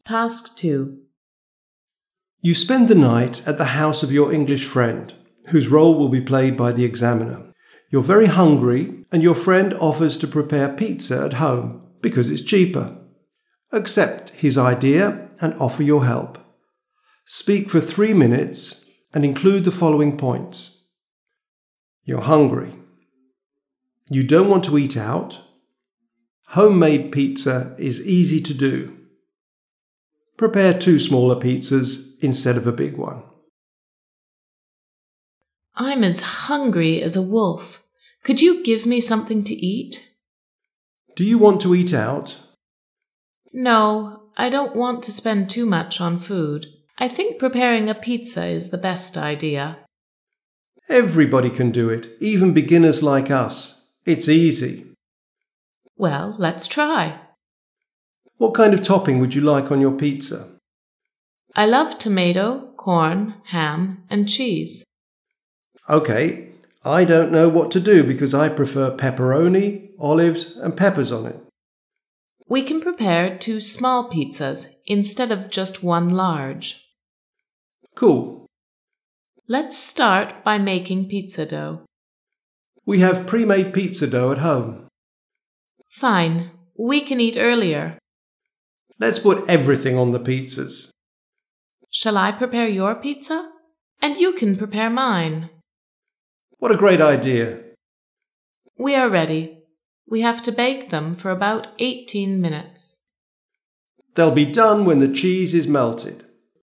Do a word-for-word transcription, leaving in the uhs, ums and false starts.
Task two. You spend the night at the house of your English friend, whose role will be played by the examiner. You're very hungry, and your friend offers to prepare pizza at home because it's cheaper. Accept his idea and offer your help. Speak for three minutes and include the following points. You're hungry. You don't want to eat out. Homemade pizza is easy to do. Prepare two smaller pizzas instead of a big one. I'm as hungry as a wolf. Could you give me something to eat? Do you want to eat out? No, I don't want to spend too much on food. I think preparing a pizza is the best idea. Everybody can do it, even beginners like us. It's easy. Well, let's try. What kind of topping would you like on your pizza? I love tomato, corn, ham, and cheese. Okay, I don't know what to do because I prefer pepperoni, olives, and peppers on it. We can prepare two small pizzas instead of just one large. Cool. Let's start by making pizza dough. We have pre-made pizza dough at home. Fine, we can eat earlier. Let's put everything on the pizzas. Shall I prepare your pizza? And you can prepare mine. What a great idea. We are ready. We have to bake them for about eighteen minutes. They'll be done when the cheese is melted.